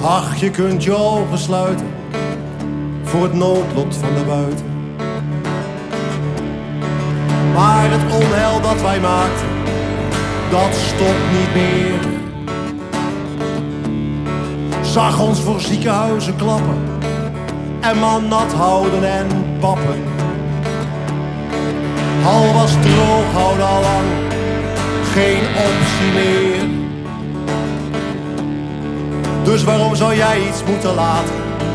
Ach, je kunt je ogen sluiten voor het noodlot van daarbuiten. Maar het onheil dat wij maakten, dat stopt niet meer. Zag ons voor ziekenhuizen klappen en man nat houden en pappen. Al was droog houden al lang geen optie meer. Dus waarom zou jij iets moeten laten?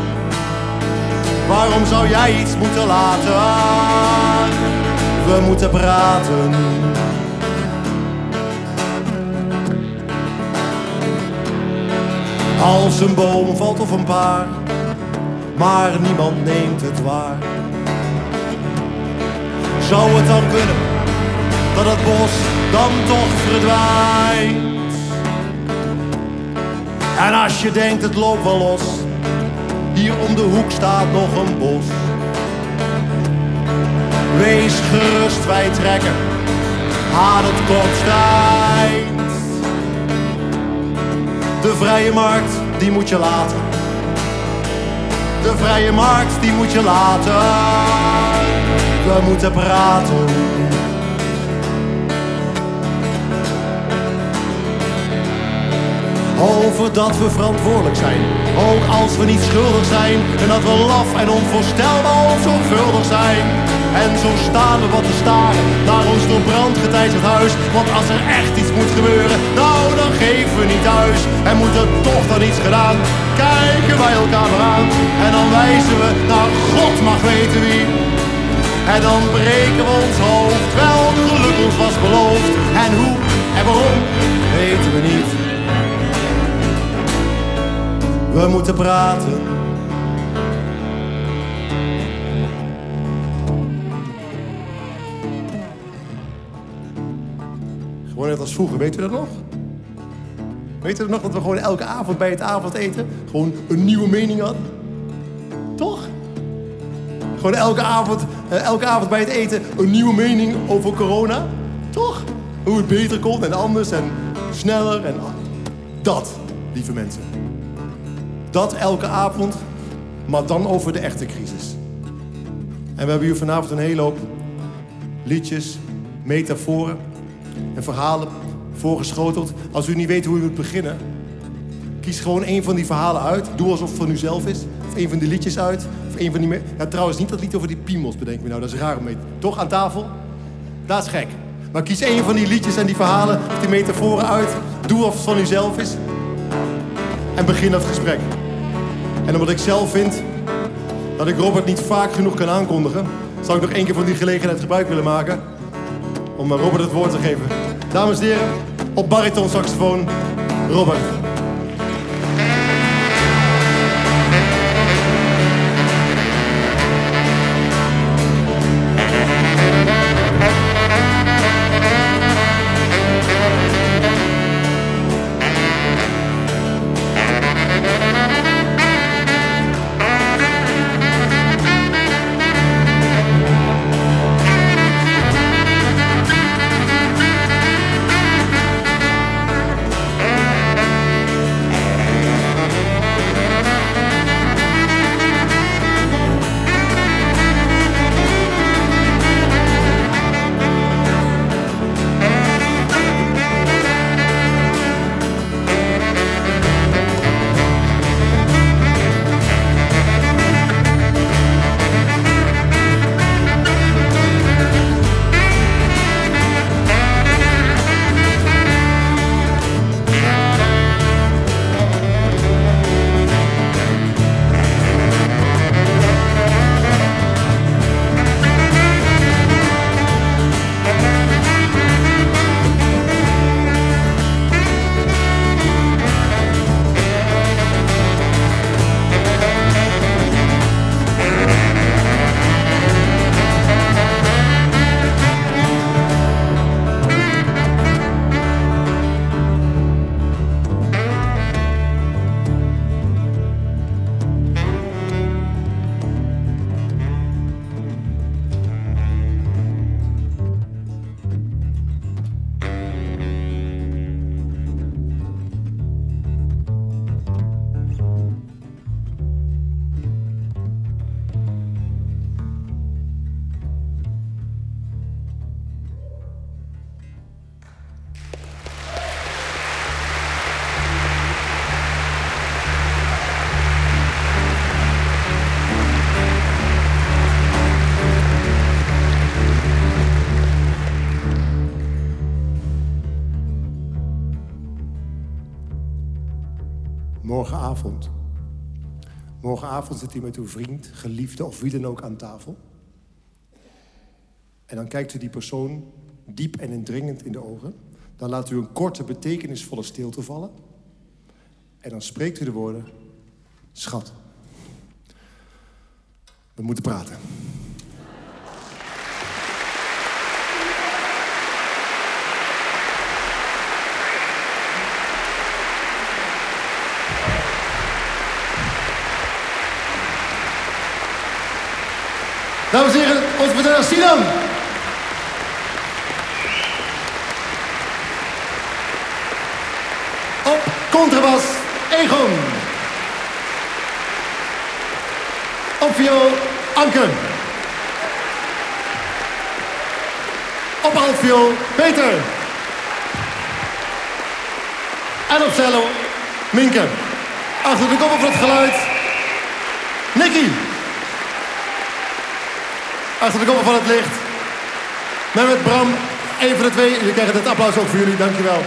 Waarom zou jij iets moeten laten? We moeten praten. Als een boom valt of een paar, maar niemand neemt het waar. Zou het dan kunnen dat het bos dan toch verdwijnt? En als je denkt het loopt wel los, hier om de hoek staat nog een bos. Wees gerust, wij trekken aan het kopsteind. De vrije markt, die moet je laten. De vrije markt, die moet je laten. We moeten praten. Over dat we verantwoordelijk zijn, ook als we niet schuldig zijn. En dat we laf en onvoorstelbaar onzorgvuldig zijn. En zo staan we wat te staren naar ons door brand geteisterd huis. Want als er echt iets moet gebeuren, nou dan geven we niet thuis. En moet er toch dan iets gedaan, kijken wij elkaar maar aan. En dan wijzen we naar God mag weten wie. En dan breken we ons hoofd, welk geluk ons was beloofd. En hoe en waarom, weten we niet. We moeten praten. Gewoon net als vroeger, weet u dat nog? Weet u nog dat we gewoon elke avond bij het avondeten gewoon een nieuwe mening hadden? Toch? Gewoon elke avond bij het eten een nieuwe mening over corona? Toch? Hoe het beter kon en anders en sneller en dat, lieve mensen. Dat elke avond, maar dan over de echte crisis. En we hebben hier vanavond een hele hoop liedjes, metaforen en verhalen voorgeschoteld. Als u niet weet hoe u moet beginnen, kies gewoon een van die verhalen uit. Doe alsof het van u zelf is. Of een van die liedjes uit. Of een van die... Ja, trouwens niet dat lied over die piemels, bedenk me nou. Dat is raar om mee... Toch, aan tafel? Dat is gek. Maar kies een van die liedjes en die verhalen, of die metaforen uit. Doe alsof het van u zelf is. En begin dat gesprek. En omdat ik zelf vind dat ik Robert niet vaak genoeg kan aankondigen, zou ik nog één keer van die gelegenheid gebruik willen maken om Robert het woord te geven. Dames en heren, op bariton saxofoon, Robert. morgenavond. Morgenavond zit u met uw vriend, geliefde of wie dan ook aan tafel. En dan kijkt u die persoon diep en indringend in de ogen. Dan laat u een korte, betekenisvolle stilte vallen. En dan spreekt u de woorden: schat, we moeten praten. Dames en heren, onze verteller Sinan. Op contrabas, Egon. Op viool, Anke. Op altviool, Peter. En op cello, Minke. Achter de koppel voor het geluid, Nicky. Achter de koppel van het licht, Mehmet, Bram, één van de twee. Jullie krijgen het applaus ook voor jullie, dankjewel.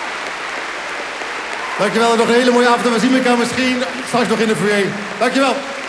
Dankjewel, nog een hele mooie avond en we zien elkaar misschien straks nog in de foyer. Dankjewel.